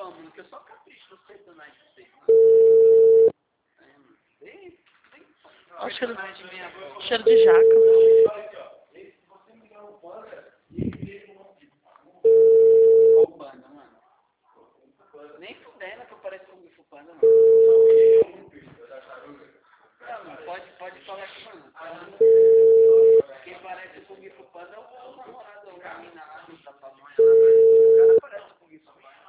Ó, mano, que eu só capricho nos personagens de vocês, mano. Bem, Olha o cheiro, personagem meia boca. cheiro de jaca. Qual panda, mano? Nem fudendo que eu pareço com o Fu Panda, mano. Não, mano, pode falar aqui, mano. Quem parece com o Fu Panda é o namorado da mina lá no